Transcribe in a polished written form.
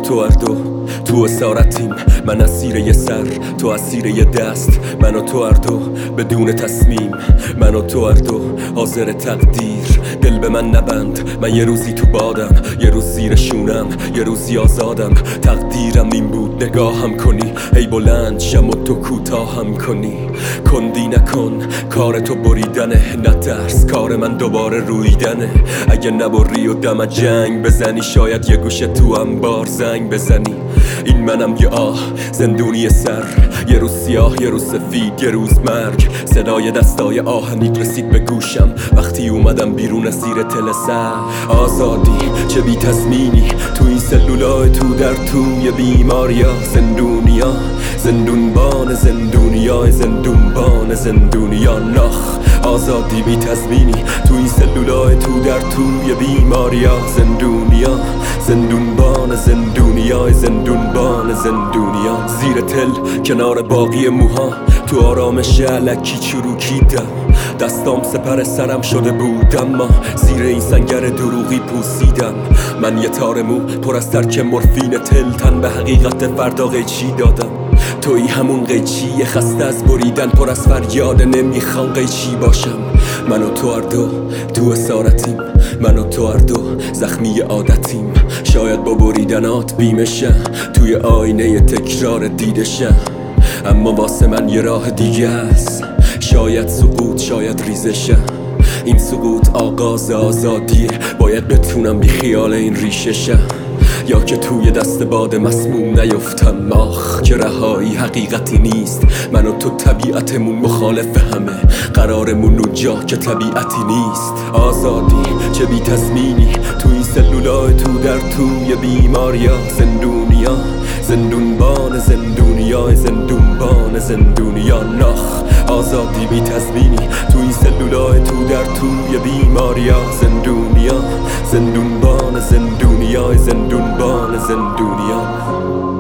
تو هر دو تو اسارتیم، من اسیر یه سر تو اسیر یه دست، من و تو هر دو بدون تصمیم، من و تو هر دو حاضر تقدیر. دل به من نبند، من یه روزی تو بادم، یه روز زیر شونم، یه روزی آزادم. تقدیرم این بود نگاهم کنی، ای بلند شم و تو کوتاهم کنی. کندی نکن، کار تو بریدنه، نترس کار من دوباره رویدنه. اگه نبری و دم جنگ بزنی، شاید یه گوشه تو انبار زنگ بزنی. این منم یه زندونی سر، یه روز سیاه یه روز سفید یه روز مرگ. صدای دستای آهنیت رسید به گوشم وقتی اومدم بیرون از زیر تلسر. آزادی چه بی تضمینی تو این سلولای تو در توی بیماریا. زندونیا زندونبان زندونیا، زندونبان زندونیا نخ. آزادی بی تضمینی تو این سلولای تو در توی بیماریا. زندونیا زندونبان زندونیا، زندونبان زندونیا. زیر تل کنار باقی موها تو آرامش علکی چروکیدم. دستام سپر سرم شده بود اما زیر این سنگر دروغی پوسیدم. من یه تار مو پر از ترک مورفین تل، تن به حقیقت فردا قیچی دادم. توی همون قیچی خسته از بریدن، پر از فریاد نمیخوام قیچی باشم. من و تو هر دو تو اسارتیم، من و تو هر دو زخمی عادتیم. شاید با بریدنات بیمشم، توی آینه تکرار دیدشم. اما واسه من یه راه دیگه است، شاید سقوط شاید ریزشم. این سقوط آغاز آزادیه، باید بتونم بی خیال این ریششم. یا که توی دست باد مسموم نیفتم، آخ که رهایی حقیقتی نیست. من و تو طبیعتمون مخالف همه، قرارمون اونجا که طبیعتی نیست. آزادی چه بی تضمینی تو این سلولای تو در توی بیماریا. زندونیا زندونبان زندونیا، زندونبان زندونیا نخ. آزادی بی تضمینی تو این سلولای تو در توی بیماریا. زندونیا زندونبان زندونیا، زندونبان زندونیا.